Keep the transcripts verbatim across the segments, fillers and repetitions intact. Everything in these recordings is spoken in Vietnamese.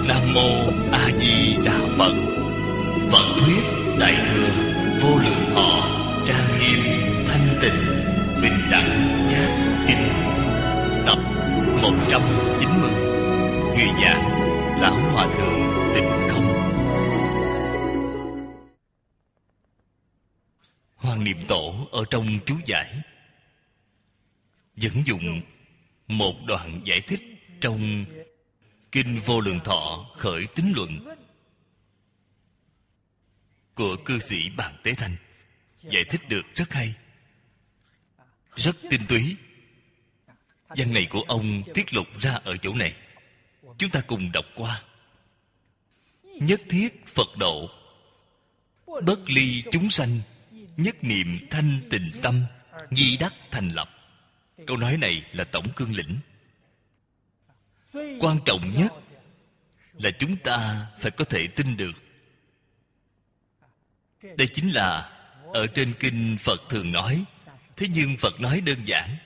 Nam mô A Di Đà Phật. Phật thuyết Đại thừa Vô Lượng Thọ trang nghiêm thanh tịnh bình đẳng giác kinh, tập một trăm chín mươi. Người giảng Lão Hòa Thượng Tịnh Không. Hoàng Niệm Tổ ở trong chú giải dẫn dụng một đoạn giải thích trong Kinh Vô Lượng Thọ Khởi Tín Luận của cư sĩ Bàn Tế Thanh, giải thích được rất hay, rất tinh túy. Văn này của ông tiết lộ ra ở chỗ này, chúng ta cùng đọc qua. Nhất thiết Phật độ, bất ly chúng sanh, nhất niệm thanh tịnh tâm, di đắc thành lập. Câu nói này là tổng cương lĩnh. Quan trọng nhất là chúng ta phải có thể tin được. Đây chính là ở trên kinh Phật thường nói, thế nhưng Phật nói đơn giản.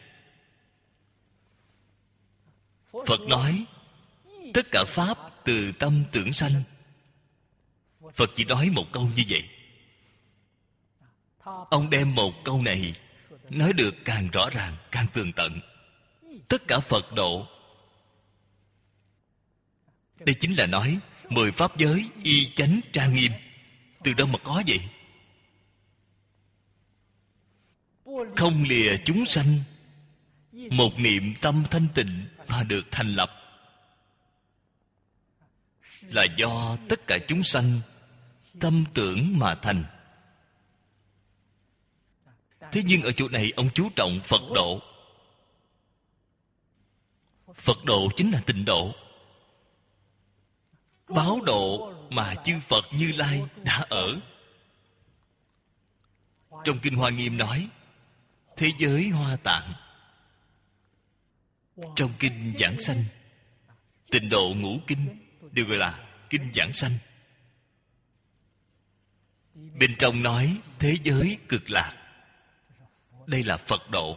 Phật nói tất cả pháp từ tâm tưởng sanh. Phật chỉ nói một câu như vậy. Ông đem một câu này nói được càng rõ ràng, càng tường tận. Tất cả Phật độ, đây chính là nói mười pháp giới y chánh trang nghiêm. Từ đâu mà có vậy? Không lìa chúng sanh, một niệm tâm thanh tịnh mà được thành lập, là do tất cả chúng sanh tâm tưởng mà thành. Thế nhưng ở chỗ này ông chú trọng Phật độ. Phật độ chính là tịnh độ, báo độ mà chư Phật Như Lai đã ở. Trong Kinh Hoa Nghiêm nói thế giới Hoa Tạng. Trong Kinh Giảng Sanh, Tịnh Độ Ngũ Kinh đều gọi là Kinh Giảng Sanh. Bên trong nói thế giới Cực Lạc. Đây là Phật độ.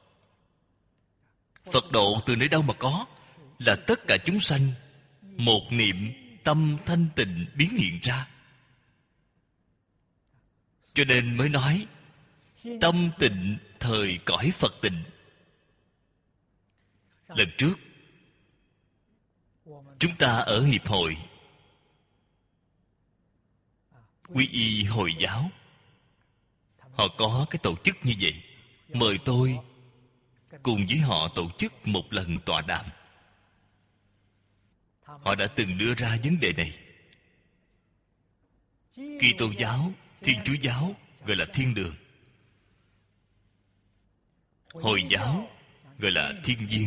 Phật độ từ nơi đâu mà có? Là tất cả chúng sanh một niệm tâm thanh tịnh biến hiện ra. Cho nên mới nói tâm tịnh thời cõi Phật tịnh. Lần trước chúng ta ở hiệp hội Quy Y Hồi giáo, họ có cái tổ chức như vậy, mời tôi cùng với họ tổ chức một lần tọa đàm. Họ đã từng đưa ra vấn đề này. Kitô giáo, Thiên Chúa giáo gọi là thiên đường, Hồi giáo gọi là thiên viên,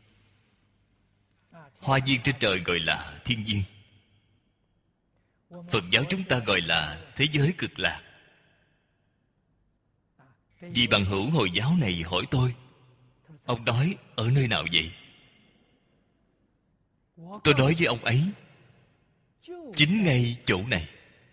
Hoa viên trên trời gọi là thiên viên, Phật giáo chúng ta gọi là thế giới Cực Lạc. Vì bằng hữu Hồi giáo này hỏi tôi, ông nói ở nơi nào vậy? Tôi nói với ông ấy, chính ngay chỗ này.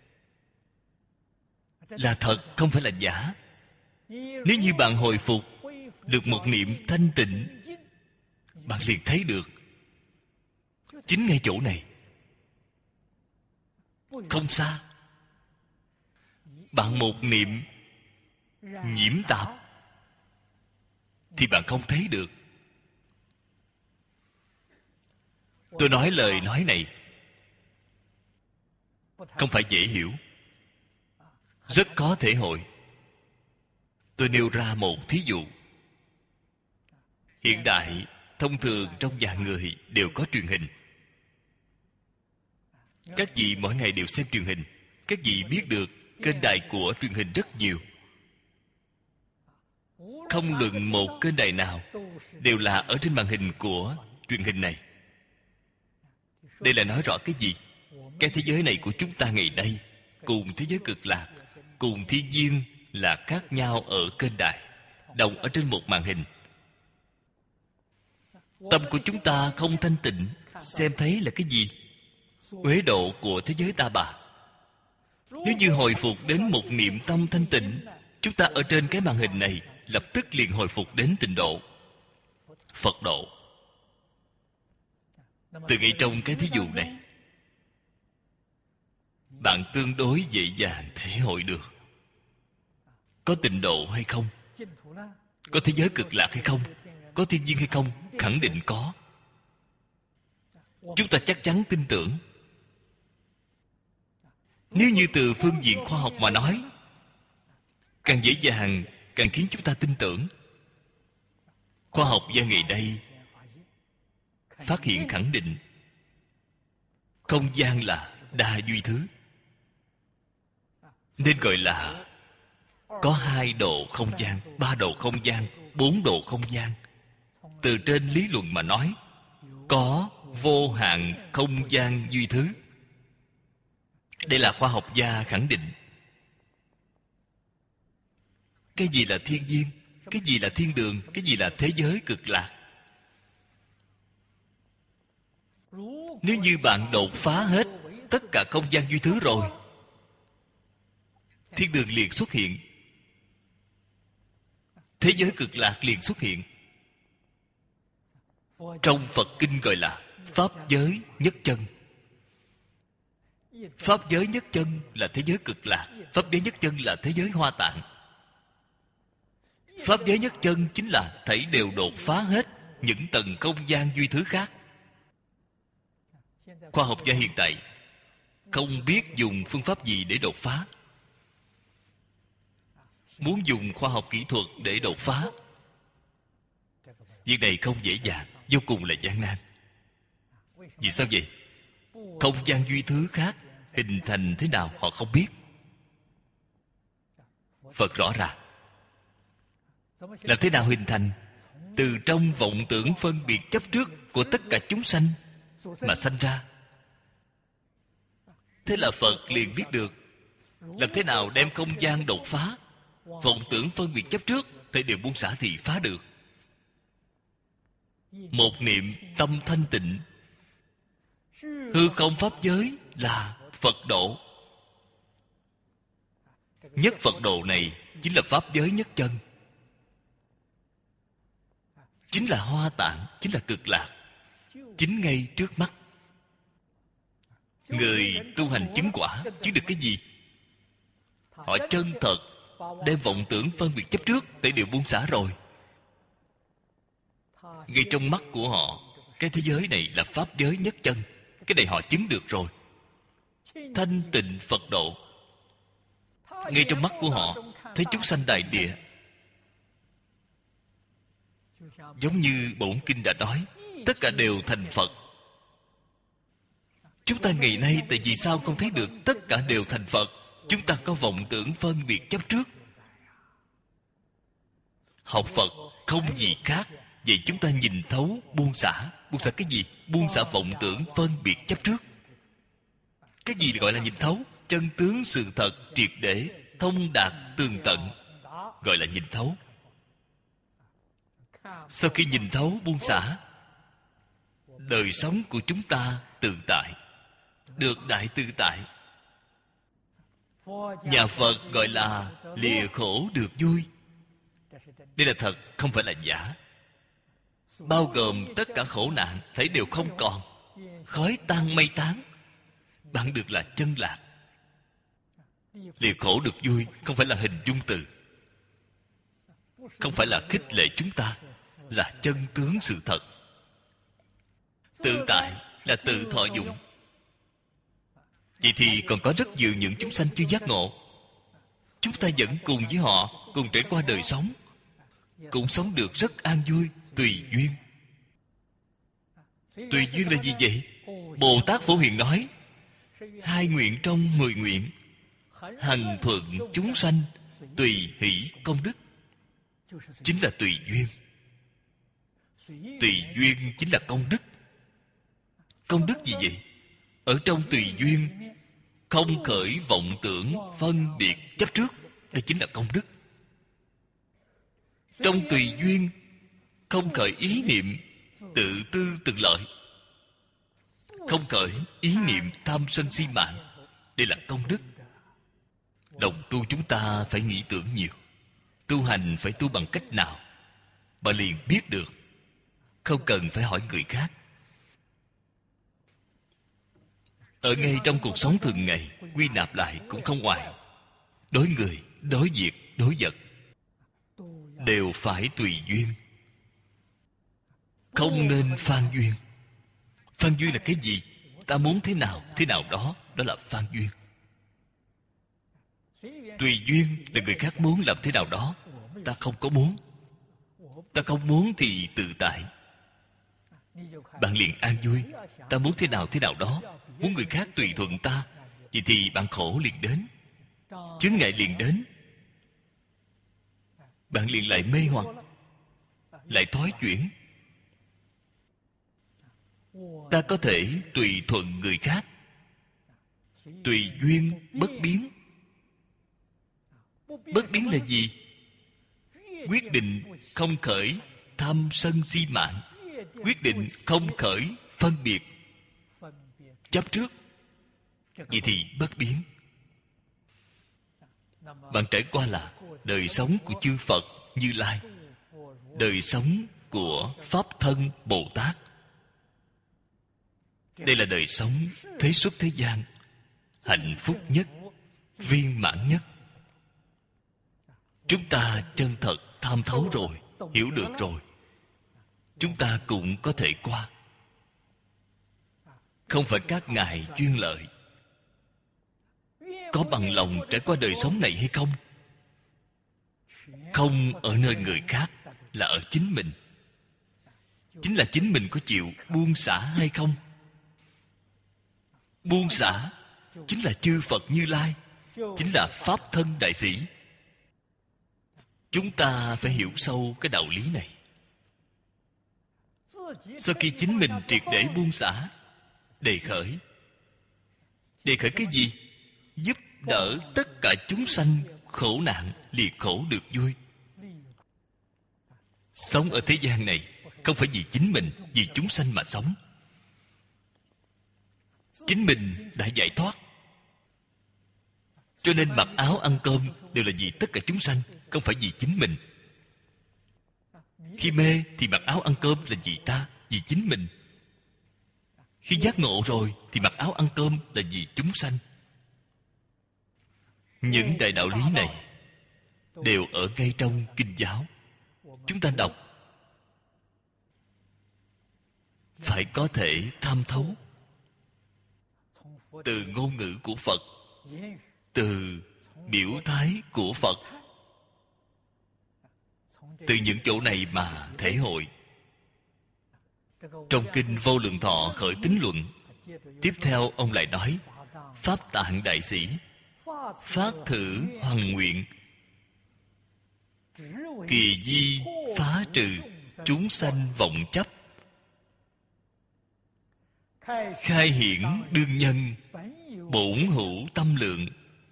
Là thật, không phải là giả. Nếu như bạn hồi phục được một niệm thanh tịnh, bạn liền thấy được chính ngay chỗ này, không xa. Bạn một niệm nhiễm tạp thì bạn không thấy được. Tôi nói lời nói này không phải dễ hiểu, rất khó thể hội. Tôi nêu ra một thí dụ. Hiện đại thông thường trong nhà người đều có truyền hình. Các vị mỗi ngày đều xem truyền hình. Các vị biết được kênh đài của truyền hình rất nhiều. Không luận một kênh đài nào đều là ở trên màn hình của truyền hình này. Đây là nói rõ cái gì? Cái thế giới này của chúng ta ngày nay cùng thế giới Cực Lạc, cùng thiên nhiên là khác nhau ở kênh đài, đồng ở trên một màn hình. Tâm của chúng ta không thanh tịnh, xem thấy là cái gì? Uế độ của thế giới ta bà. Nếu như hồi phục đến một niệm tâm thanh tịnh, chúng ta ở trên cái màn hình này lập tức liền hồi phục đến tịnh độ, Phật độ. Từ ngay trong cái thí dụ này, bạn tương đối dễ dàng thể hội được. Có tịnh độ hay không? Có thế giới cực lạc hay không? Có thiên nhiên hay không? Khẳng định có. Chúng ta chắc chắn tin tưởng. Nếu như từ phương diện khoa học mà nói, càng dễ dàng, càng khiến chúng ta tin tưởng. Khoa học gia ngày đây phát hiện khẳng định không gian là đa duy thứ, nên gọi là có hai độ không gian, ba độ không gian, bốn độ không gian. Từ trên lý luận mà nói, có vô hạn không gian duy thứ. Đây là khoa học gia khẳng định. Cái gì là thiên nhiên? Cái gì là thiên đường? Cái gì là thế giới cực lạc? Nếu như bạn đột phá hết tất cả không gian duy thứ rồi, thiên đường liền xuất hiện, thế giới cực lạc liền xuất hiện. Trong Phật kinh gọi là pháp giới nhất chân. Pháp giới nhất chân là thế giới cực lạc, pháp giới nhất chân là thế giới hoa tạng. Pháp giới nhất chân chính là thảy đều đột phá hết những tầng không gian duy thứ khác. Khoa học gia hiện tại không biết dùng phương pháp gì để đột phá. Muốn dùng khoa học kỹ thuật để đột phá, việc này không dễ dàng, vô cùng là gian nan. Vì sao vậy? Không gian duy thứ khác hình thành thế nào họ không biết. Phật rõ ràng. Làm thế nào hình thành? Từ trong vọng tưởng phân biệt chấp trước của tất cả chúng sanh mà sanh ra. Thế là Phật liền biết được làm thế nào đem không gian đột phá. Vọng tưởng phân biệt chấp trước thì đều buông xả thì phá được. Một niệm tâm thanh tịnh, hư không pháp giới là Phật độ. Nhất Phật độ này chính là pháp giới nhất chân, chính là hoa tạng, chính là cực lạc, chính ngay trước mắt. Người tu hành chứng quả chứng được cái gì? Họ chân thật đem vọng tưởng phân biệt chấp trước để đều buông xả rồi. Ngay trong mắt của họ, cái thế giới này là pháp giới nhất chân. Cái này họ chứng được rồi. Thanh tịnh Phật độ. Ngay trong mắt của họ thấy chúng sanh đại địa. Giống như bổn kinh đã nói, tất cả đều thành Phật. Chúng ta ngày nay tại vì sao không thấy được tất cả đều thành Phật? Chúng ta có vọng tưởng phân biệt chấp trước. Học Phật không gì khác, vậy chúng ta nhìn thấu buông xả. Buông xả cái gì? Buông xả vọng tưởng phân biệt chấp trước. Cái gì gọi là nhìn thấu? Chân tướng sự thật triệt để thông đạt tường tận, gọi là nhìn thấu. Sau khi nhìn thấu buông xả, đời sống của chúng ta tự tại, được đại tự tại. Nhà Phật gọi là lìa khổ được vui. Đây là thật, không phải là giả. Bao gồm tất cả khổ nạn thấy đều không còn, khói tan mây tán, bạn được là chân lạc. Lìa khổ được vui không phải là hình dung từ, không phải là khích lệ chúng ta, là chân tướng sự thật. Tự tại là tự thọ dụng. Vậy thì còn có rất nhiều những chúng sanh chưa giác ngộ. Chúng ta vẫn cùng với họ cùng trải qua đời sống, cũng sống được rất an vui, tùy duyên. Tùy duyên là gì vậy? Bồ Tát Phổ Hiền nói, hai nguyện trong mười nguyện, hằng thuận chúng sanh, tùy hỷ công đức. Chính là tùy duyên. Tùy duyên chính là công đức. Công đức gì vậy? Ở trong tùy duyên không khởi vọng tưởng phân biệt chấp trước, đây chính là công đức. Trong tùy duyên không khởi ý niệm tự tư tự lợi, không khởi ý niệm tham sân si mạng, đây là công đức. Đồng tu chúng ta phải nghĩ tưởng nhiều. Tu hành phải tu bằng cách nào? Bạn liền biết được, không cần phải hỏi người khác. ở ngay trong cuộc sống thường ngày, quy nạp lại cũng không ngoài. Đối người, đối việc, đối vật đều phải tùy duyên, không nên phan duyên. Phan duyên là cái gì? Ta muốn thế nào, thế nào đó, đó là phan duyên. Tùy duyên là người khác muốn làm thế nào đó, ta không có muốn. Ta không muốn thì tự tại, bạn liền an vui. Ta muốn thế nào thế nào đó, muốn người khác tùy thuận ta, vậy thì bạn khổ liền đến, chướng ngại liền đến. Bạn liền lại mê hoặc, lại thoái chuyển. Ta có thể tùy thuận người khác, tùy duyên bất biến. Bất biến là gì? Quyết định không khởi tham sân si mạng, quyết định không khởi phân biệt chấp trước, vậy thì bất biến. Bạn trải qua là đời sống của chư Phật Như Lai, đời sống của Pháp Thân Bồ Tát. Đây là đời sống thế xuất thế gian hạnh phúc nhất, viên mãn nhất. Chúng ta chân thật tham thấu rồi, hiểu được rồi, chúng ta cũng có thể qua. Không phải các ngài duyên lợi. Có bằng lòng trải qua đời sống này hay không? Không ở nơi người khác, là ở chính mình. Chính là chính mình có chịu buông xả hay không? Buông xả chính là chư Phật Như Lai, chính là Pháp Thân Đại Sĩ. Chúng ta phải hiểu sâu cái đạo lý này. Sau khi chính mình triệt để buông xả, đề khởi. Đề khởi cái gì? Giúp đỡ tất cả chúng sanh khổ nạn liệt khổ được vui. Sống ở thế gian này không phải vì chính mình, vì chúng sanh mà sống. Chính mình đã giải thoát, cho nên mặc áo ăn cơm đều là vì tất cả chúng sanh, không phải vì chính mình. Khi mê thì mặc áo ăn cơm là vì ta, vì chính mình. Khi giác ngộ rồi thì mặc áo ăn cơm là vì chúng sanh. Những đại đạo lý này đều ở ngay trong kinh giáo. Chúng ta đọc phải có thể tham thấu từ ngôn ngữ của Phật, từ biểu thái của Phật, từ những chỗ này mà thể hội. Trong kinh Vô Lượng Thọ Khởi Tín Luận, tiếp theo ông lại nói: Pháp Tạng Đại Sĩ phát thử hoằng nguyện, kỳ di phá trừ chúng sanh vọng chấp, khai hiển đương nhân bổn hữu tâm lượng,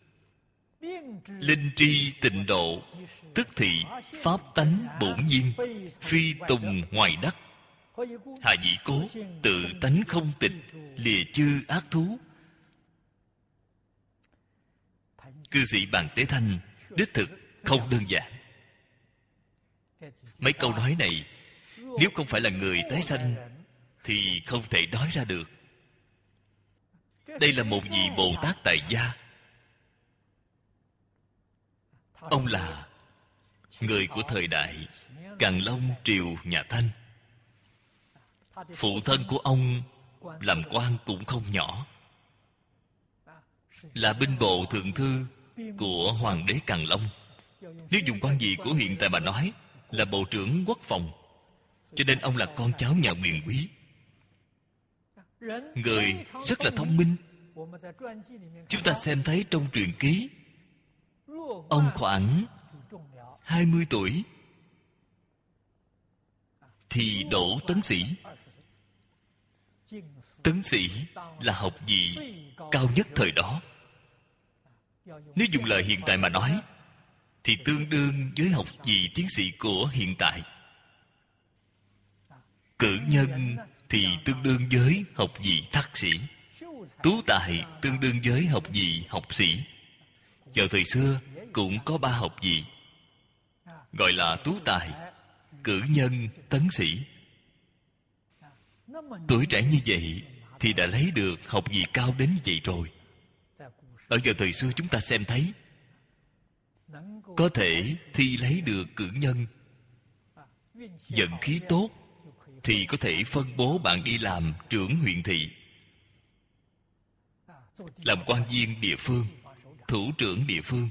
linh tri tịnh độ, tức thị pháp tánh bổn nhiên, phi tùng ngoài đắc, hạ dĩ cố tự tánh không tịch, lìa chư ác thú. Cư sĩ Bàn Tế Thanh đích thực không đơn giản. Mấy câu nói này nếu không phải là người tái sanh thì không thể nói ra được. Đây là một vị Bồ Tát tại gia. Ông là người của thời đại Càn Long triều nhà Thanh. Phụ thân của ông làm quan cũng không nhỏ, là binh bộ thượng thư của Hoàng đế Càn Long. Nếu dùng quan vị của hiện tại mà nói, là bộ trưởng quốc phòng. Cho nên ông là con cháu nhà quyền quý, người rất là thông minh. Chúng ta xem thấy trong truyện ký, ông khoảng hai mươi tuổi thì đỗ tấn sĩ. Tấn sĩ là học vị cao nhất thời đó. Nếu dùng lời hiện tại mà nói thì tương đương với học vị tiến sĩ của hiện tại. Cử nhân thì tương đương với học vị thạc sĩ. Tú tài tương đương với học vị học sĩ. Vào thời xưa cũng có ba học vị, gọi là tú tài, cử nhân, tấn sĩ. Tuổi trẻ như vậy thì đã lấy được học vị cao đến như vậy rồi. Ở vào thời xưa chúng ta xem thấy, có thể thi lấy được cử nhân, vận khí tốt, thì có thể phân bố bạn đi làm trưởng huyện thị, làm quan viên địa phương, thủ trưởng địa phương.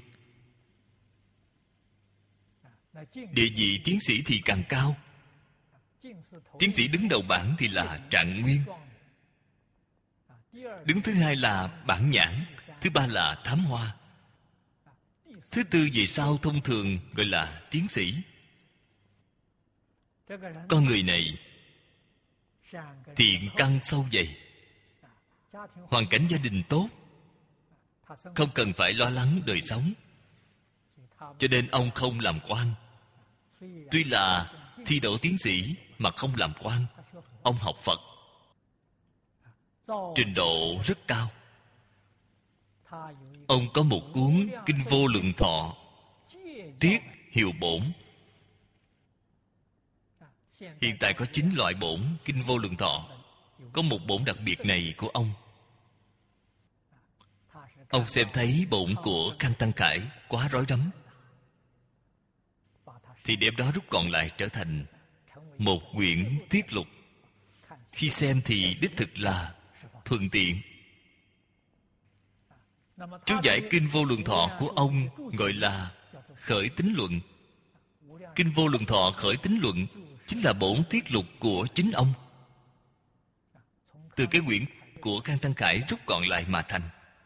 Địa vị tiến sĩ thì càng cao. Tiến sĩ đứng đầu bảng thì là trạng nguyên, đứng thứ hai là bản nhãn, thứ ba là thám hoa, thứ tư về sau thông thường gọi là tiến sĩ. Con người này thiện căn sâu dày, hoàn cảnh gia đình tốt, không cần phải lo lắng đời sống, cho nên ông không làm quan. Tuy là thi đỗ tiến sĩ mà không làm quan, ông học Phật, trình độ rất cao. Ông có một cuốn Kinh Vô Lượng Thọ, Tiết Hiệu Bổn. Hiện tại có chín loại bổn Kinh Vô Lượng Thọ. Có một bổn đặc biệt này của ông. Ông xem thấy bổn của Khang Tăng Khải quá rối rắm, thì đem đó rút gọn lại trở thành một quyển tiết lục. Khi xem thì đích thực là thuận tiện. Chú giải Kinh Vô Lượng Thọ của ông gọi là Khởi Tín Luận. Kinh Vô Lượng Thọ Khởi Tín Luận chính là bổn tiết lục của chính ông, từ cái quyển của Khang Tăng Khải rút gọn lại mà thành.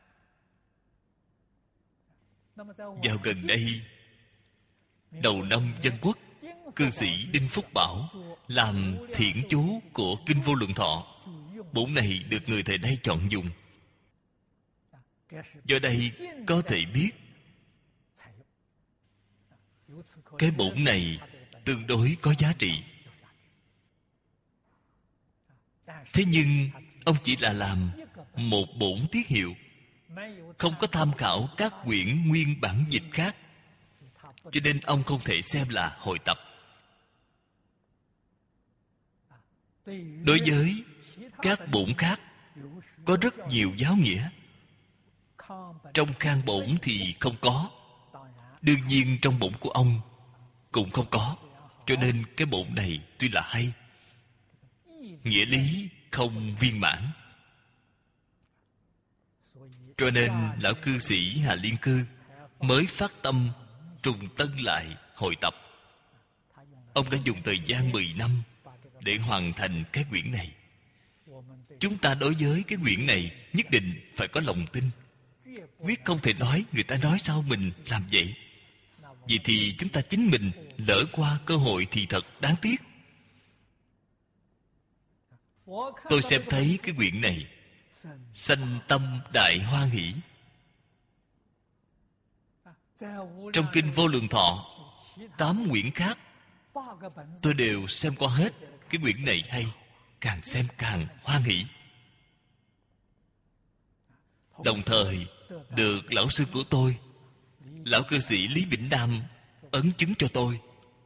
Vào gần đây, đầu năm Dân Quốc, cư sĩ Đinh Phúc Bảo làm thiện chú của Kinh Vô Lượng Thọ. Bổn này được người thời nay chọn dùng. Do đây có thể biết cái bổn này tương đối có giá trị. Thế nhưng ông chỉ là làm một bổn tiết hiệu, không có tham khảo các quyển nguyên bản dịch khác, cho nên ông không thể xem là hội tập. Đối với các bổn khác có rất nhiều giáo nghĩa, trong Khang Bổn thì không có, đương nhiên trong bổn của ông cũng không có. Cho nên cái bổn này tuy là hay, nghĩa lý không viên mãn. Cho nên lão cư sĩ Hà Liên Cư mới phát tâm trùng tân lại hội tập. Ông đã dùng thời gian mười năm để hoàn thành cái quyển này. Chúng ta đối với cái quyển này nhất định phải có lòng tin, quyết không thể nói người ta nói sao mình làm vậy. Vậy thì chúng ta chính mình lỡ qua cơ hội thì thật đáng tiếc. Tôi xem thấy cái quyển này, sanh tâm đại hoan hỷ. Trong Kinh Vô Lượng Thọ, tám quyển khác tôi đều xem qua hết. Cái quyển này hay, càng xem càng hoan hỷ. Đồng thời được lão sư của tôi, lão cư sĩ Lý Bỉnh Nam ấn chứng cho tôi.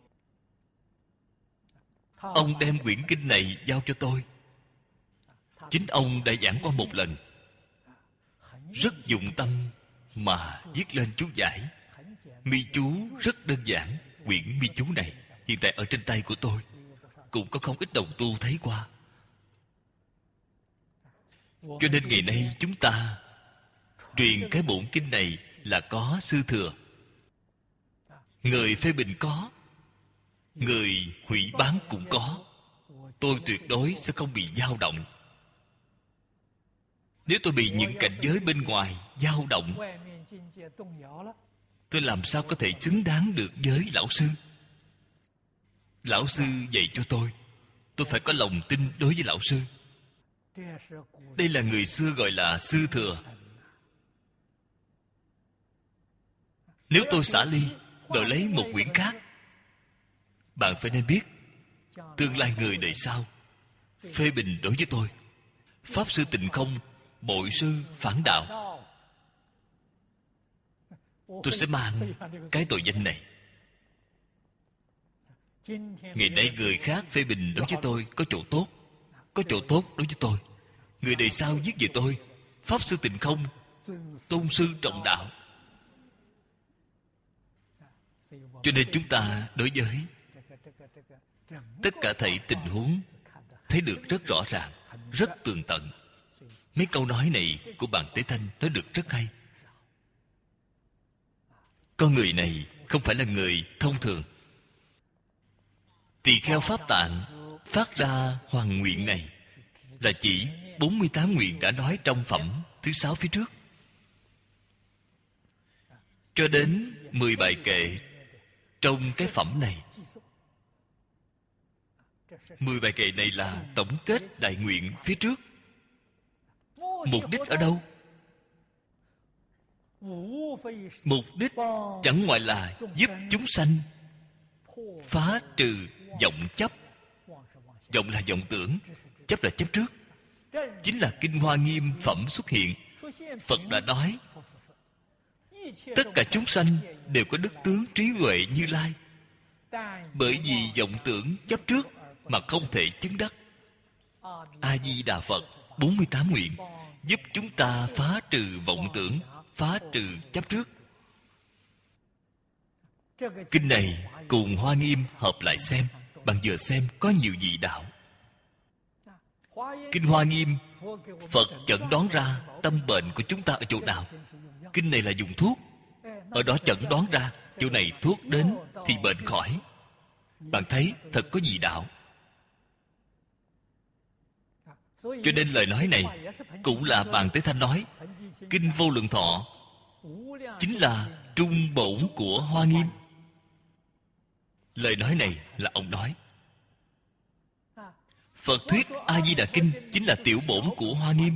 Ông đem quyển kinh này giao cho tôi. Chính ông đã giảng qua một lần, rất dụng tâm mà viết lên chú giải. Mi chú rất đơn giản. Quyển mi chú này hiện tại ở trên tay của tôi, cũng có không ít đồng tu thấy qua. Cho nên ngày nay chúng ta truyền cái bổn kinh này là có sư thừa. Người phê bình có, người hủy bán cũng có. Tôi tuyệt đối sẽ không bị dao động. Nếu tôi bị những cảnh giới bên ngoài dao động, tôi làm sao có thể xứng đáng được với lão sư? Lão sư dạy cho tôi, tôi phải có lòng tin đối với lão sư. Đây là người xưa gọi là sư thừa. Nếu tôi xả ly, đổi lấy một quyển khác, bạn phải nên biết, tương lai người đời sau phê bình đối với tôi, Pháp sư Tịnh Không bội sư phản đạo, tôi sẽ mang cái tội danh này. Ngày nay người khác phê bình đối với tôi có chỗ tốt, có chỗ tốt đối với tôi, người đời sau viết về tôi, Pháp Sư Tịnh Không, tôn sư trọng đạo. Cho nên chúng ta đối với tất cả thảy tình huống thấy được rất rõ ràng, rất tường tận. Mấy câu nói này của bạn Tế Thanh nói được rất hay. Con người này không phải là người thông thường. Tỳ kheo Pháp Tạng phát ra hoàng nguyện này là chỉ bốn mươi tám nguyện đã nói trong phẩm thứ sáu phía trước, cho đến mười bài kệ trong cái phẩm này. Mười bài kệ này là tổng kết đại nguyện phía trước. Mục đích ở đâu? Mục đích chẳng ngoại là giúp chúng sanh phá trừ vọng chấp. Vọng là vọng tưởng, chấp là chấp trước. Chính là Kinh Hoa Nghiêm phẩm xuất hiện. Phật đã nói tất cả chúng sanh đều có đức tướng trí huệ Như Lai, bởi vì vọng tưởng chấp trước mà không thể chứng đắc. A Di Đà Phật bốn mươi tám nguyện giúp chúng ta phá trừ vọng tưởng, phá trừ chấp trước. Kinh này cùng Hoa Nghiêm hợp lại xem, bạn vừa xem có nhiều vị đạo. Kinh Hoa Nghiêm, Phật chẩn đoán ra tâm bệnh của chúng ta ở chỗ nào. Kinh này là dùng thuốc, ở đó chẩn đoán ra chỗ này thuốc đến thì bệnh khỏi. Bạn thấy thật có vị đạo. Cho nên lời nói này cũng là bạn Tế Thanh nói. Kinh Vô Lượng Thọ chính là trung bổn của Hoa Nghiêm. Lời nói này là ông nói. Phật thuyết A Di Đà Kinh chính là tiểu bổn của Hoa Nghiêm.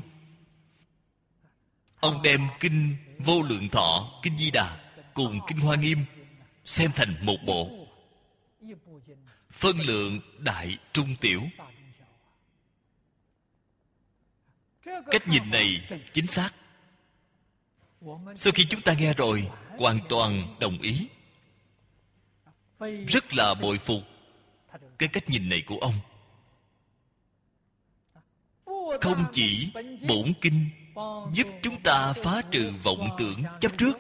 Ông đem Kinh Vô Lượng Thọ, Kinh Di Đà cùng Kinh Hoa Nghiêm xem thành một bộ, phân lượng đại trung tiểu. Cách nhìn này chính xác. Sau khi chúng ta nghe rồi, hoàn toàn đồng ý, rất là bội phục cái cách nhìn này của ông. Không chỉ bổn kinh giúp chúng ta phá trừ vọng tưởng chấp trước,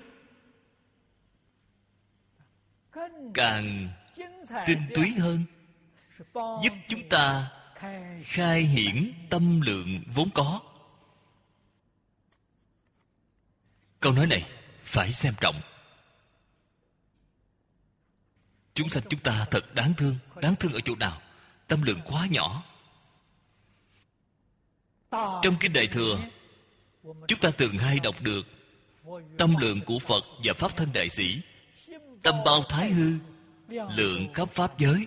càng tinh túy hơn, giúp chúng ta khai hiển tâm lượng vốn có. Câu nói này phải xem trọng. Chúng sanh chúng ta thật đáng thương. Đáng thương ở chỗ nào? Tâm lượng quá nhỏ. Trong Kinh Đại Thừa, chúng ta thường hay đọc được tâm lượng của Phật và Pháp Thân Đại Sĩ, tâm bao thái hư, lượng khắp pháp giới.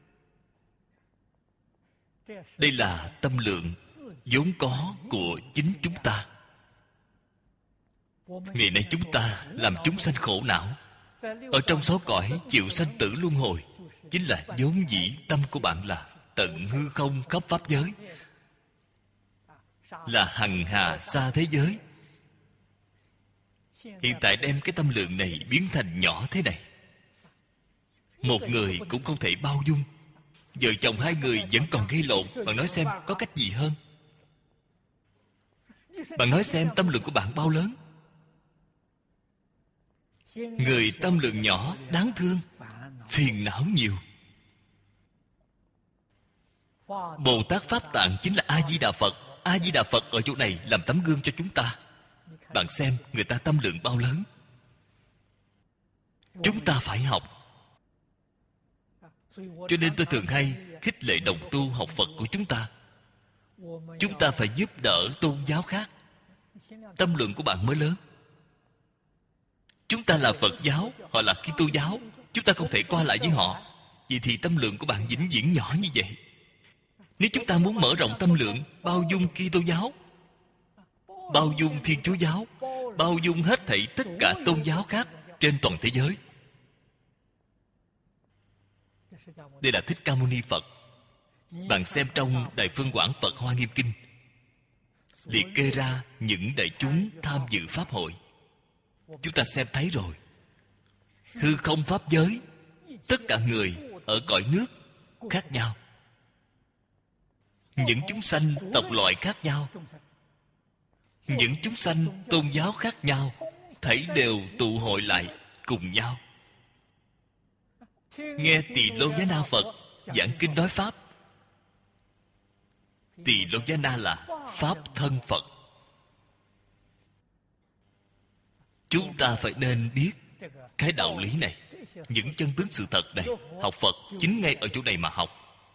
Đây là tâm lượng vốn có của chính chúng ta. Ngày nay chúng ta làm chúng sanh khổ não, ở trong sáu cõi chịu sanh tử luân hồi, chính là vốn dĩ tâm của bạn là tận hư không khắp pháp giới, là hằng hà xa thế giới. Hiện tại đem cái tâm lượng này biến thành nhỏ thế này, một người cũng không thể bao dung. Vợ chồng hai người vẫn còn gây lộn. Bạn nói xem có cách gì hơn? Bạn nói xem tâm lượng của bạn bao lớn. Người tâm lượng nhỏ đáng thương, phiền não nhiều. Bồ Tát Pháp Tạng chính là A Di Đà Phật. A Di Đà Phật ở chỗ này làm tấm gương cho chúng ta. Bạn xem người ta tâm lượng bao lớn. Chúng ta phải học. Cho nên tôi thường hay khích lệ đồng tu học Phật của chúng ta. Chúng ta phải giúp đỡ tôn giáo khác, tâm lượng của bạn mới lớn. Chúng ta là Phật giáo, họ là Kitô giáo, chúng ta không thể qua lại với họ. Vậy thì tâm lượng của bạn vĩnh viễn nhỏ như vậy. Nếu chúng ta muốn mở rộng tâm lượng, bao dung Kitô giáo, bao dung Thiên Chúa giáo, bao dung hết thảy tất cả tôn giáo khác trên toàn thế giới. Đây là Thích Ca Mâu Ni Phật. Bạn xem trong Đại Phương Quảng Phật Hoa Nghiêm Kinh, liệt kê ra những đại chúng tham dự pháp hội. Chúng ta xem thấy rồi. Hư không pháp giới, tất cả người ở cõi nước khác nhau. những chúng sanh tộc loại khác nhau, những chúng sanh tôn giáo khác nhau, thảy đều tụ hội lại cùng nhau, nghe Tỳ Lô Giá Na Phật giảng kinh nói pháp. Tỳ Lô Giá Na là pháp thân Phật. Chúng ta phải nên biết cái đạo lý này, những chân tướng sự thật này. Học Phật chính ngay ở chỗ này mà học.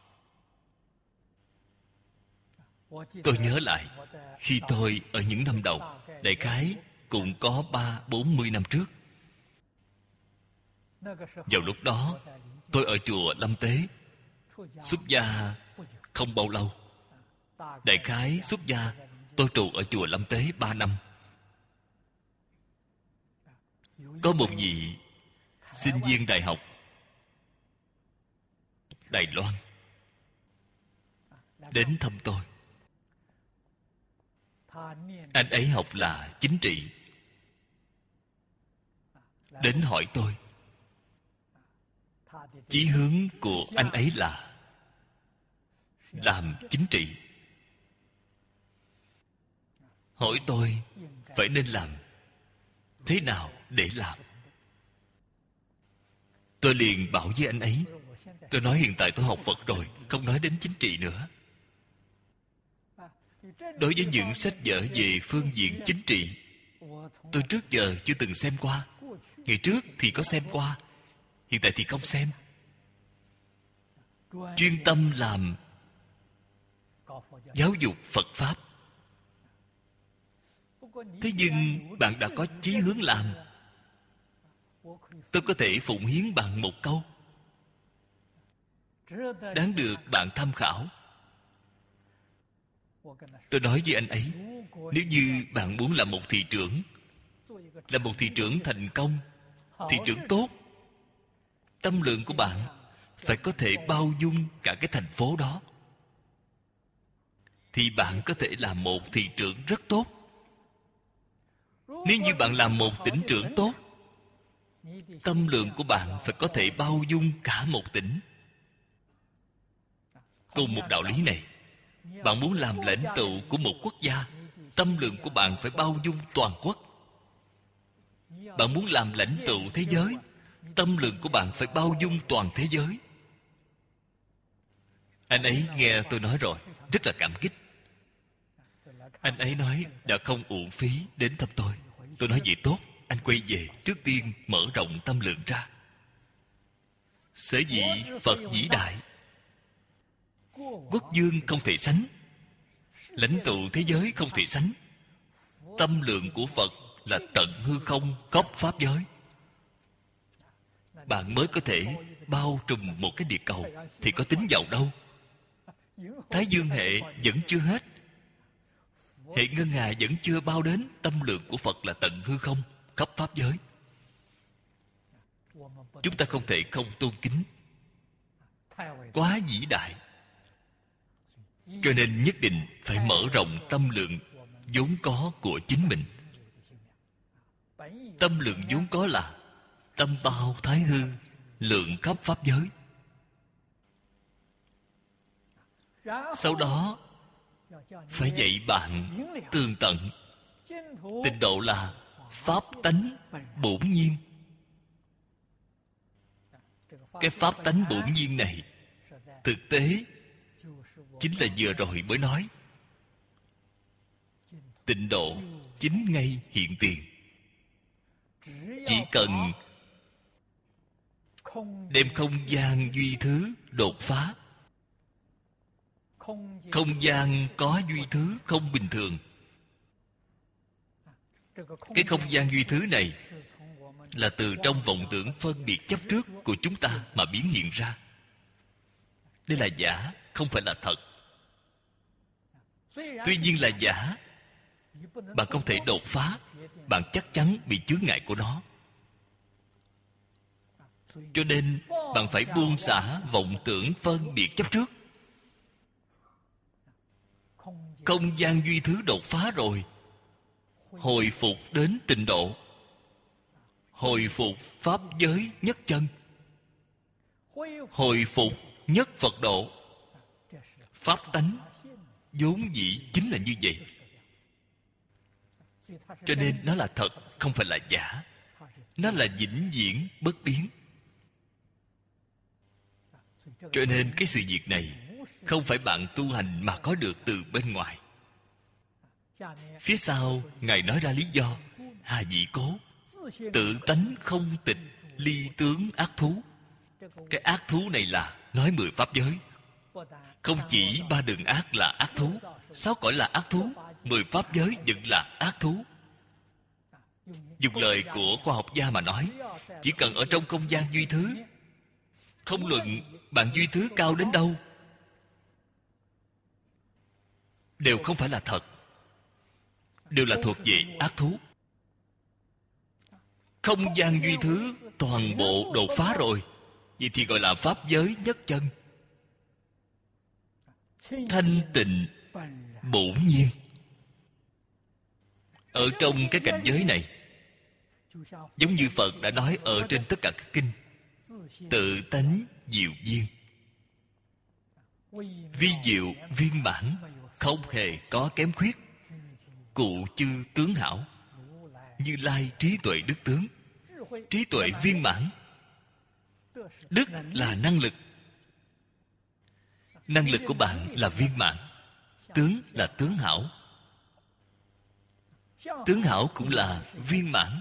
Tôi nhớ lại, khi tôi ở những năm đầu, đại khái cũng có ba bốn mươi năm trước, vào lúc đó tôi ở chùa Lâm Tế, xuất gia không bao lâu. Đại khái xuất gia tôi trụ ở chùa Lâm Tế ba năm. Có một vị sinh viên đại học Đài Loan đến thăm tôi. Anh ấy học là chính trị. Đến hỏi tôi, chí hướng của anh ấy là làm chính trị. Hỏi tôi phải nên làm thế nào để làm. Tôi liền bảo với anh ấy, tôi nói hiện tại tôi học Phật rồi, không nói đến chính trị nữa. Đối với những sách vở về phương diện chính trị, tôi trước giờ chưa từng xem qua. Ngày trước thì có xem qua, hiện tại thì không xem. Chuyên tâm làm giáo dục Phật Pháp. Thế nhưng bạn đã có chí hướng làm, tôi có thể phụng hiến bạn một câu, đáng được bạn tham khảo. Tôi nói với anh ấy, nếu như bạn muốn làm một thị trưởng, là một thị trưởng thành công, thị trưởng tốt, tâm lượng của bạn phải có thể bao dung cả cái thành phố đó, thì bạn có thể làm một thị trưởng rất tốt. Nếu như bạn làm một tỉnh trưởng tốt, tâm lượng của bạn phải có thể bao dung cả một tỉnh. Cùng một đạo lý này, bạn muốn làm lãnh tụ của một quốc gia, tâm lượng của bạn phải bao dung toàn quốc. Bạn muốn làm lãnh tụ thế giới, tâm lượng của bạn phải bao dung toàn thế giới. Anh ấy nghe tôi nói rồi, rất là cảm kích. Anh ấy nói đã không uổng phí đến thăm tôi. Tôi nói vậy tốt, anh quay về trước tiên mở rộng tâm lượng ra. Sở dĩ Phật vĩ đại, quốc vương không thể sánh, lãnh tụ thế giới không thể sánh. Tâm lượng của Phật là tận hư không khắp pháp giới. Bạn mới có thể bao trùm một cái địa cầu, thì có tính vào đâu. Thái dương hệ vẫn chưa hết, hệ ngân hà vẫn chưa bao đến. Tâm lượng của Phật là tận hư không khắp pháp giới. Chúng ta không thể không tôn kính, quá vĩ đại. Cho nên nhất định phải mở rộng tâm lượng vốn có của chính mình. Tâm lượng vốn có là tâm bao thái hư, lượng khắp pháp giới. Sau đó phải dạy bạn tường tận. Tịnh độ là pháp tánh bổn nhiên. Cái pháp tánh bổn nhiên này thực tế chính là vừa rồi mới nói. Tịnh độ chính ngay hiện tiền. Chỉ cần đem không gian duy thứ đột phá. Không gian có duy thứ không bình thường. Cái không gian duy thứ này là từ trong vọng tưởng phân biệt chấp trước của chúng ta mà biến hiện ra. Đây là giả, không phải là thật. Tuy nhiên là giả, bạn không thể đột phá, bạn chắc chắn bị chướng ngại của nó. Cho nên bạn phải buông xả vọng tưởng phân biệt chấp trước. Không gian duy thứ đột phá rồi, hồi phục đến tịnh độ, hồi phục pháp giới nhất chân, hồi phục nhất Phật độ. Pháp tánh vốn dĩ chính là như vậy. Cho nên nó là thật, không phải là giả. Nó là vĩnh viễn bất biến. Cho nên cái sự việc này không phải bạn tu hành mà có được từ bên ngoài. Phía sau Ngài nói ra lý do: hà dĩ cố, tự tánh không tịch, ly tướng ác thú. Cái ác thú này là nói mười pháp giới. Không chỉ ba đường ác là ác thú, sáu cõi là ác thú, mười pháp giới vẫn là ác thú. Dùng lời của khoa học gia mà nói, chỉ cần ở trong không gian duy thứ, không luận bạn duy thứ cao đến đâu, đều không phải là thật, đều là thuộc về ác thú. Không gian duy thứ toàn bộ đột phá rồi, vậy thì gọi là pháp giới nhất chân, thanh tịnh bổn nhiên. Ở trong cái cảnh giới này, giống như Phật đã nói ở trên tất cả các kinh, tự tánh diệu duyên, vi diệu viên mãn, không hề có kém khuyết, cụ chư tướng hảo. Như Lai trí tuệ đức tướng. Trí tuệ viên mãn. Đức là năng lực. Năng lực của bạn là viên mãn. Tướng là tướng hảo. Tướng hảo cũng là viên mãn.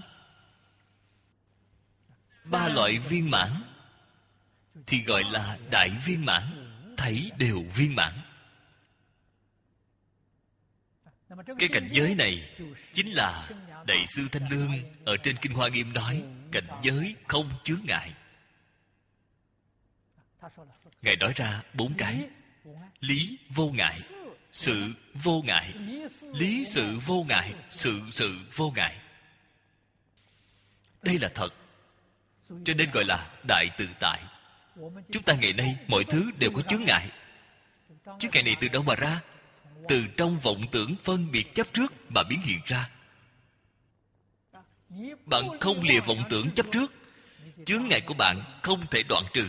Ba loại viên mãn thì gọi là đại viên mãn. Thảy đều viên mãn. Cái cảnh giới này chính là Đại sư Thanh Lương ở trên Kinh Hoa Nghiêm nói cảnh giới không chướng ngại. Ngài nói ra bốn cái: lý vô ngại, sự vô ngại, lý sự vô ngại, sự sự vô ngại. Đây là thật, cho nên gọi là đại tự tại. Chúng ta ngày nay mọi thứ đều có chướng ngại. Chướng ngại này từ đâu mà ra? Từ trong vọng tưởng phân biệt chấp trước mà biến hiện ra. Bạn không lìa vọng tưởng chấp trước, chướng ngại của bạn không thể đoạn trừ,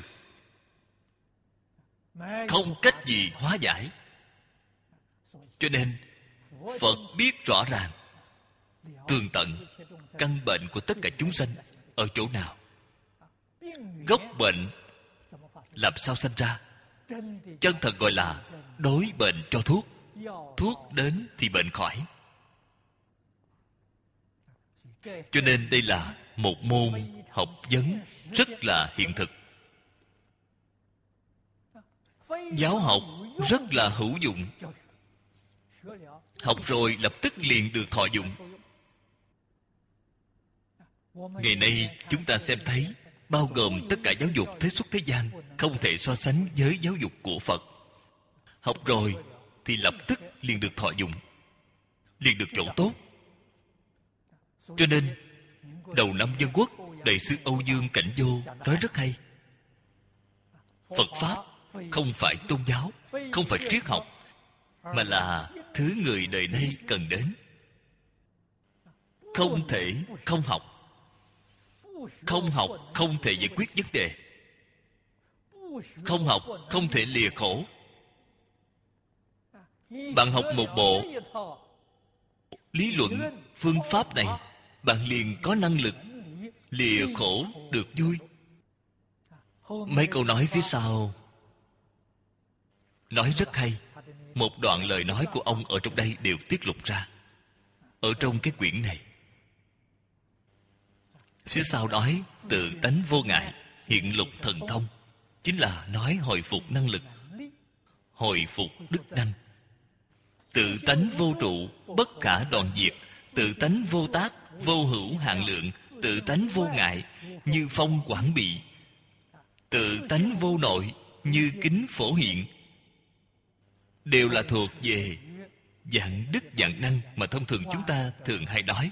không cách gì hóa giải. Cho nên Phật biết rõ ràng tường tận căn bệnh của tất cả chúng sanh ở chỗ nào, gốc bệnh làm sao sanh ra. Chân thật gọi là đối bệnh cho thuốc. Thuốc đến thì bệnh khỏi. Cho nên đây là một môn học vấn rất là hiện thực. Giáo học rất là hữu dụng. Học rồi lập tức liền được thọ dụng. Ngày nay chúng ta xem thấy, bao gồm tất cả giáo dục thế xuất thế gian, không thể so sánh với giáo dục của Phật. Học rồi thì lập tức liền được thọ dụng, liền được chỗ tốt. Cho nên đầu năm Dân Quốc, Đại sư Âu Dương Cảnh Vô nói rất hay: Phật Pháp không phải tôn giáo, không phải triết học, mà là thứ người đời nay cần đến. Không thể không học. Không học không thể giải quyết vấn đề. Không học không thể lìa khổ. Bạn học một bộ lý luận phương pháp này, bạn liền có năng lực lìa khổ được vui. Mấy câu nói phía sau nói rất hay. Một đoạn lời nói của ông ở trong đây đều tiết lộ ra ở trong cái quyển này. Phía sau nói tự tánh vô ngại, hiện lục thần thông, chính là nói hồi phục năng lực, hồi phục đức năng. Tự tánh vô trụ, bất khả đoạn diệt. Tự tánh vô tác, vô hữu hạn lượng. Tự tánh vô ngại, như phong quảng bị. Tự tánh vô nội, như kính phổ hiện. Đều là thuộc về dạng đức dạng năng mà thông thường chúng ta thường hay nói.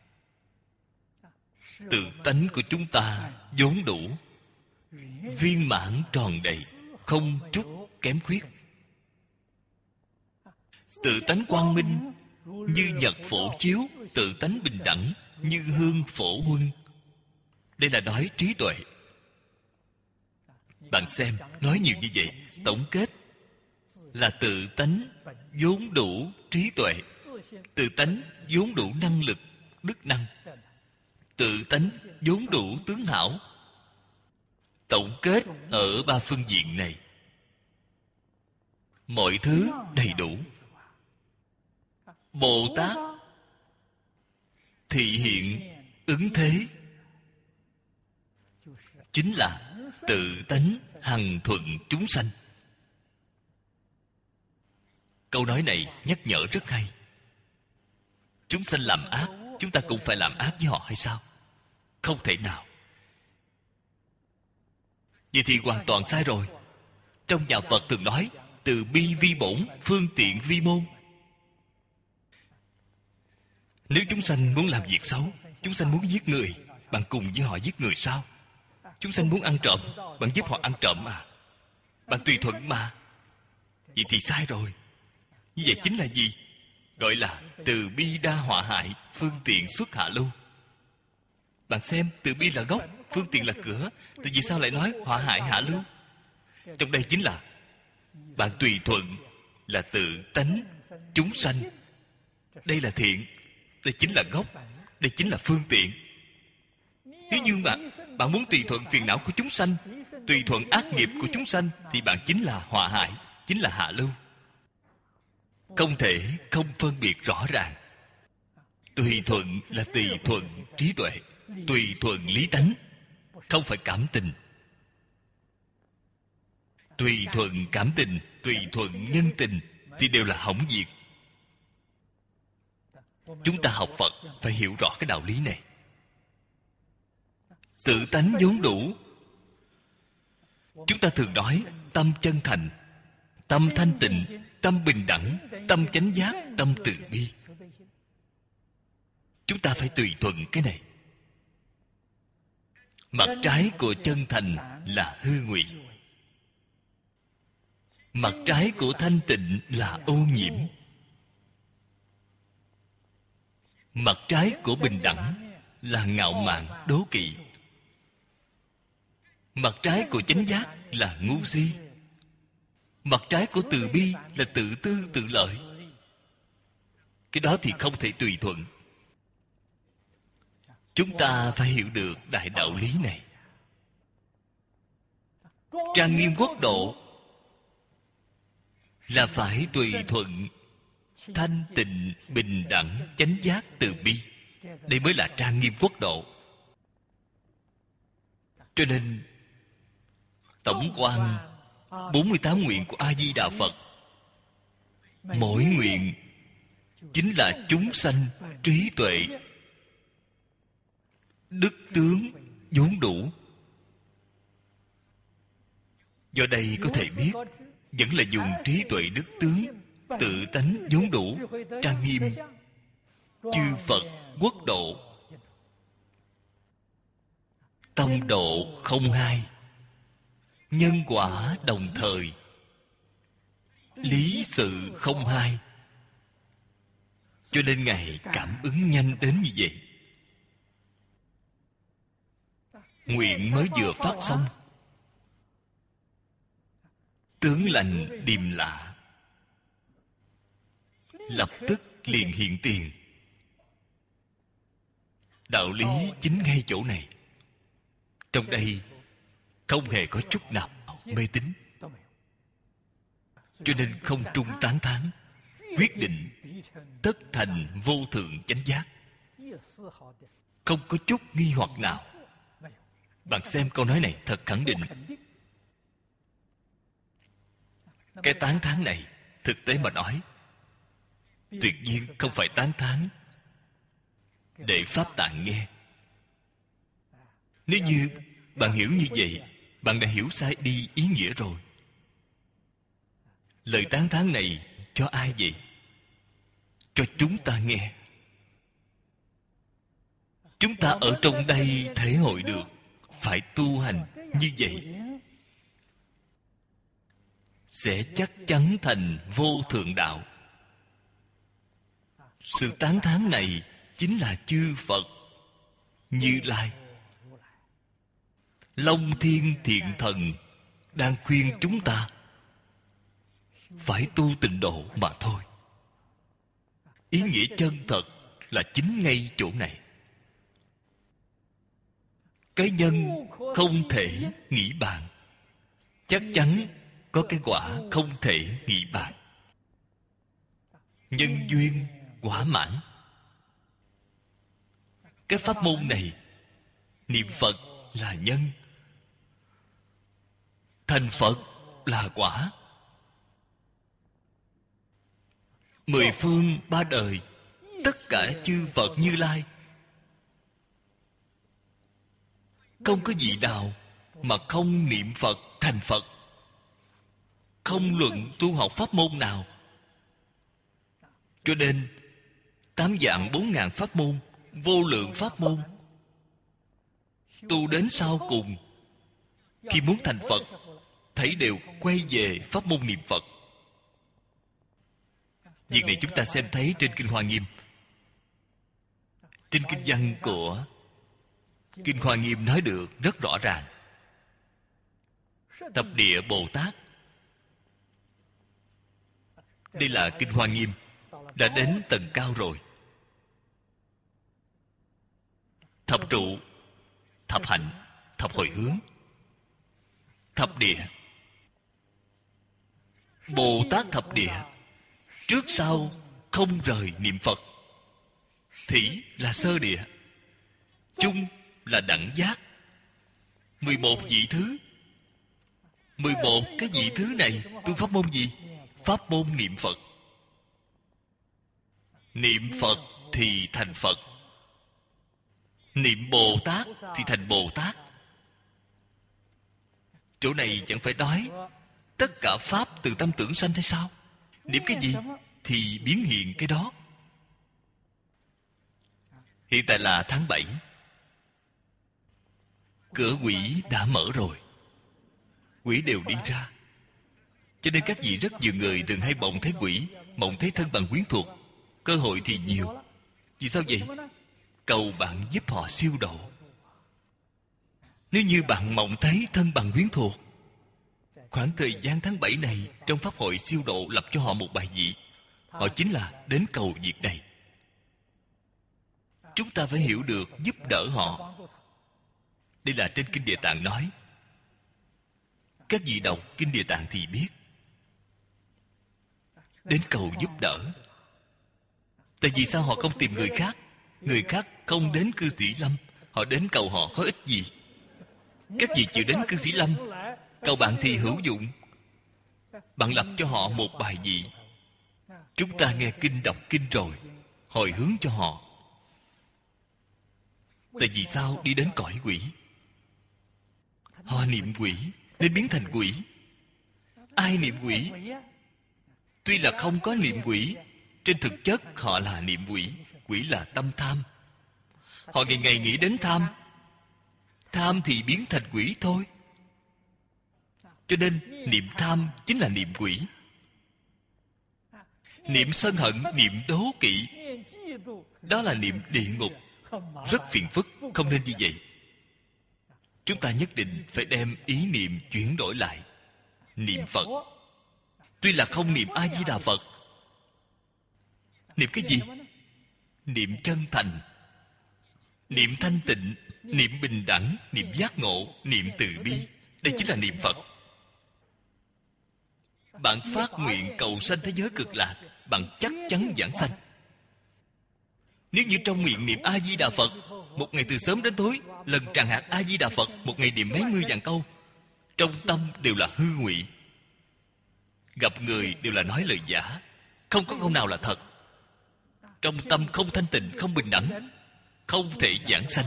Tự tánh của chúng ta vốn đủ, viên mãn tròn đầy, không chút kém khuyết. Tự tánh quang minh, như nhật phổ chiếu. Tự tánh bình đẳng, như hương phổ huân. Đây là nói trí tuệ. Bạn xem, nói nhiều như vậy, tổng kết là tự tánh vốn đủ trí tuệ, tự tánh vốn đủ năng lực, đức năng, tự tánh vốn đủ tướng hảo. Tổng kết ở ba phương diện này, mọi thứ đầy đủ. Bồ Tát thị hiện ứng thế, chính là tự tánh hằng thuận chúng sanh. Câu nói này nhắc nhở rất hay. Chúng sanh làm ác, chúng ta cũng phải làm ác với họ hay sao? Không thể nào. Vậy thì hoàn toàn sai rồi. Trong nhà Phật thường nói từ bi vi bổn, phương tiện vi môn. Nếu chúng sanh muốn làm việc xấu, chúng sanh muốn giết người, bạn cùng với họ giết người sao? Chúng sanh muốn ăn trộm, bạn giúp họ ăn trộm mà. Bạn tùy thuận mà. Vậy thì sai rồi. Như vậy chính là gì? Gọi là từ bi đa họa hại, phương tiện xuất hạ lưu. Bạn xem, từ bi là gốc, phương tiện là cửa, thì vì sao lại nói họa hại hạ lưu? Trong đây chính là bạn tùy thuận là tự tánh chúng sanh. Đây là thiện, đây chính là gốc, đây chính là phương tiện. Nếu như bạn bạn muốn tùy thuận phiền não của chúng sanh, tùy thuận ác nghiệp của chúng sanh, thì bạn chính là họa hại, chính là hạ lưu. Không thể không phân biệt rõ ràng. Tùy thuận là tùy thuận trí tuệ, tùy thuận lý tánh, không phải cảm tình. Tùy thuận cảm tình, tùy thuận nhân tình thì đều là hỏng việc. Chúng ta học Phật phải hiểu rõ cái đạo lý này. Tự tánh vốn đủ. Chúng ta thường nói tâm chân thành, tâm thanh tịnh, tâm bình đẳng, tâm chánh giác, tâm từ bi. Chúng ta phải tùy thuận cái này. Mặt trái của chân thành là hư ngụy. Mặt trái của thanh tịnh là ô nhiễm. Mặt trái của bình đẳng là ngạo mạn, đố kỵ. Mặt trái của chánh giác là ngu si. Mặt trái của từ bi là tự tư tự lợi. Cái đó thì không thể tùy thuận. Chúng ta phải hiểu được đại đạo lý này. Trang nghiêm quốc độ là phải tùy thuận thanh tịnh, bình đẳng, chánh giác, từ bi. Đây mới là trang nghiêm quốc độ. Cho nên tổng quan bốn mươi tám nguyện của A Di Đà Phật, mỗi nguyện chính là chúng sanh trí tuệ, đức tướng vốn đủ. Do đây có thể biết, vẫn là dùng trí tuệ đức tướng, tự tánh vốn đủ, trang nghiêm chư Phật quốc độ. Tâm độ không hai, nhân quả đồng thời, lý sự không hai. Cho nên Ngài cảm ứng nhanh đến như vậy. Nguyện mới vừa phát xong, tướng lành điềm lạ lập tức liền hiện tiền. Đạo lý chính ngay chỗ này. Trong đây không hề có chút nào mê tín. Cho nên không trung tán thán, quyết định tất thành vô thượng chánh giác. Không có chút nghi hoặc nào. Bạn xem câu nói này thật khẳng định. Cái tán thán này thực tế mà nói, tuyệt nhiên không phải tán thán để Pháp Tạng nghe. Nếu như bạn hiểu như vậy, bạn đã hiểu sai đi ý nghĩa rồi. Lời tán thán này cho ai vậy? Cho chúng ta nghe. Chúng ta ở trong đây thể hội được phải tu hành như vậy, sẽ chắc chắn thành vô thượng đạo. Sự tán thán này chính là chư Phật Như Lai, Long Thiên Thiện Thần đang khuyên chúng ta phải tu tịnh độ mà thôi. Ý nghĩa chân thật là chính ngay chỗ này. Cái nhân không thể nghĩ bàn, chắc chắn có cái quả không thể nghĩ bàn. Nhân duyên quả mãn. Cái pháp môn này, niệm Phật là nhân, thành Phật là quả. Mười phương ba đời, tất cả chư Phật Như Lai, không có vị nào mà không niệm Phật thành Phật. Không luận tu học pháp môn nào. Cho nên tám vạn bốn ngàn pháp môn, vô lượng pháp môn, tu đến sau cùng, khi muốn thành Phật, thấy đều quay về pháp môn niệm Phật. Việc này chúng ta xem thấy trên Kinh Hoa Nghiêm. Trên kinh văn của Kinh Hoa Nghiêm nói được rất rõ ràng. Thập địa Bồ Tát, đây là Kinh Hoa Nghiêm, đã đến tầng cao rồi. Thập trụ, thập hạnh, thập hồi hướng, thập địa. Bồ Tát thập địa, trước sau không rời niệm Phật. Thỉ là sơ địa, chung là đẳng giác. Mười một vị thứ. Mười một cái vị thứ này tu pháp môn gì? Pháp môn niệm Phật. Niệm Phật thì thành Phật, niệm Bồ Tát thì thành Bồ Tát. Chỗ này chẳng phải nói tất cả pháp từ tâm tưởng sanh hay sao? Niệm cái gì thì biến hiện cái đó. Hiện tại là tháng bảy, cửa quỷ đã mở rồi, quỷ đều đi ra. Cho nên các vị rất nhiều người thường hay mộng thấy quỷ, mộng thấy thân bằng quyến thuộc. Cơ hội thì nhiều. Vì sao vậy? Cầu bạn giúp họ siêu độ. Nếu như bạn mộng thấy thân bằng quyến thuộc, khoảng thời gian tháng bảy này, trong pháp hội siêu độ lập cho họ một bài vị. Họ chính là đến cầu việc này. Chúng ta phải hiểu được giúp đỡ họ. Đây là trên Kinh Địa Tạng nói. Các vị đọc Kinh Địa Tạng thì biết. Đến cầu giúp đỡ. Tại vì sao họ không tìm người khác? Người khác không đến cư sĩ Lâm, họ đến cầu họ có ích gì? Các vị chịu đến cư sĩ Lâm, cầu bạn thì hữu dụng. Bạn lập cho họ một bài vị. Chúng ta nghe kinh đọc kinh rồi, hồi hướng cho họ. Tại vì sao đi đến cõi quỷ? Họ niệm quỷ nên biến thành quỷ. Ai niệm quỷ? Tuy là không có niệm quỷ, trên thực chất họ là niệm quỷ. Quỷ là tâm tham. Họ ngày ngày nghĩ đến tham. Tham thì biến thành quỷ thôi. Cho nên niệm tham chính là niệm quỷ. Niệm sân hận, niệm đố kỵ, đó là niệm địa ngục. Rất phiền phức, không nên như vậy. Chúng ta nhất định phải đem ý niệm chuyển đổi lại. Niệm Phật. Tuy là không niệm A-di-đà Phật, niệm cái gì? Niệm chân thành, niệm thanh tịnh, niệm bình đẳng, niệm giác ngộ, niệm từ bi. Đây chính là niệm Phật. Bạn phát nguyện cầu sanh thế giới cực lạc, bạn chắc chắn vãng sanh. Nếu như trong nguyện niệm A-di-đà Phật, một ngày từ sớm đến tối, lần tràng hạt A-di-đà Phật, một ngày niệm mấy mươi vạn câu, trong tâm đều là hư ngụy. Gặp người đều là nói lời giả, không có câu nào là thật. Trong tâm không thanh tịnh, không bình đẳng, không thể vãng sanh.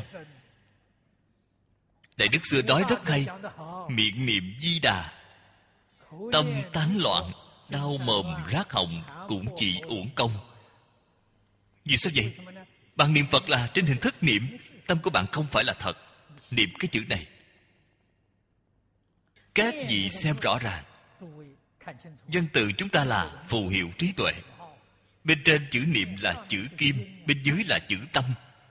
Đại Đức xưa nói rất hay: miệng niệm Di Đà, tâm tán loạn, đau mồm rát họng cũng chỉ uổng công. Vì sao vậy? Bạn niệm Phật là trên hình thức niệm, tâm của bạn không phải là thật. Niệm cái chữ này, các vị xem rõ ràng. Văn tự chúng ta là phù hiệu trí tuệ. Bên trên chữ niệm là chữ kim, bên dưới là chữ tâm.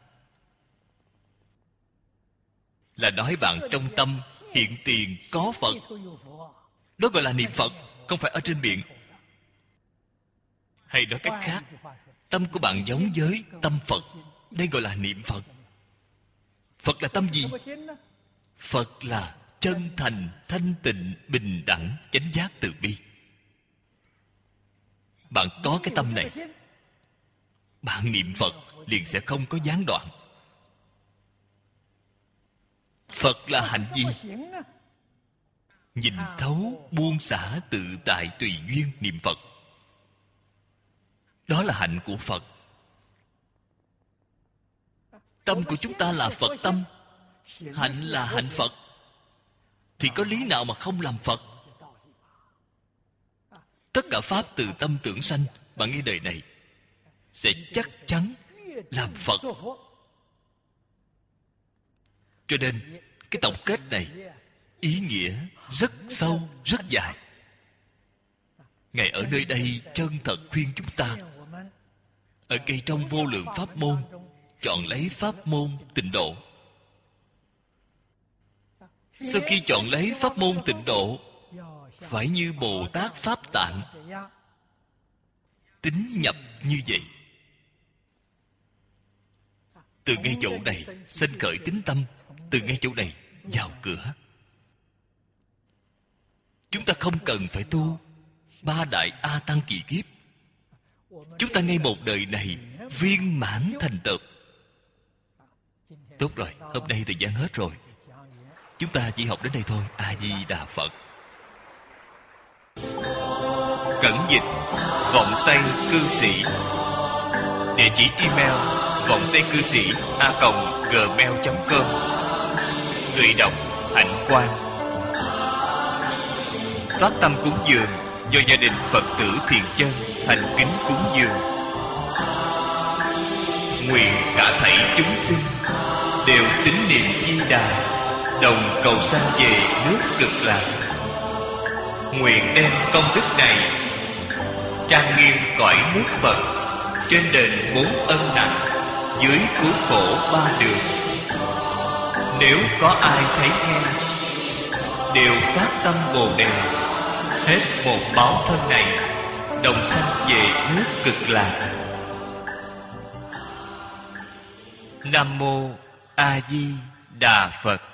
Là nói bạn trong tâm hiện tiền có Phật. Đó gọi là niệm Phật, không phải ở trên miệng. Hay nói cách khác, tâm của bạn giống với tâm Phật. Đây gọi là niệm Phật. Phật là tâm gì? Phật là chân thành, thanh tịnh, bình đẳng, chánh giác từ bi. Bạn có cái tâm này, bạn niệm Phật liền sẽ không có gián đoạn. Phật là hạnh gì? Nhìn thấu, buông xả, tự tại, tùy duyên niệm Phật. Đó là hạnh của Phật. Tâm của chúng ta là Phật tâm, hạnh là hạnh Phật, thì có lý nào mà không làm Phật? Tất cả pháp từ tâm tưởng sanh, bạn nghe đời này sẽ chắc chắn làm Phật. Cho nên cái tổng kết này ý nghĩa rất sâu, rất dài. Ngài ở nơi đây chân thật khuyên chúng ta, ở ngay trong vô lượng pháp môn, chọn lấy pháp môn tịnh độ. Sau khi chọn lấy pháp môn tịnh độ, phải như Bồ Tát Pháp Tạng, tín nhập như vậy. Từ ngay chỗ này sinh khởi tín tâm, từ ngay chỗ này vào cửa. Chúng ta không cần phải tu ba đại A Tăng kỳ kiếp. Chúng ta ngay một đời này viên mãn thành tựu. Tốt rồi, hôm nay thời gian hết rồi, chúng ta chỉ học đến đây thôi. A Di Đà Phật. Cẩn dịch Vọng Tây Cư Sĩ. Địa chỉ email vọng tây cư sĩ a còng gmail chấm com. Người đọc Hạnh Quang. Phát tâm cúng dường do gia đình Phật tử Thiện Chân thành kính cúng dường. Nguyện cả thảy chúng sinh đều tín niệm Di Đà, đồng cầu sanh về nước Cực Lạc. Nguyện đem công đức này trang nghiêm cõi nước Phật, trên đền bốn ân nặng, dưới cứu khổ ba đường. Nếu có ai thấy nghe, đều phát tâm Bồ Đề, hết một báo thân này, đồng sanh về nước Cực Lạc. Nam mô A Di Đà Phật.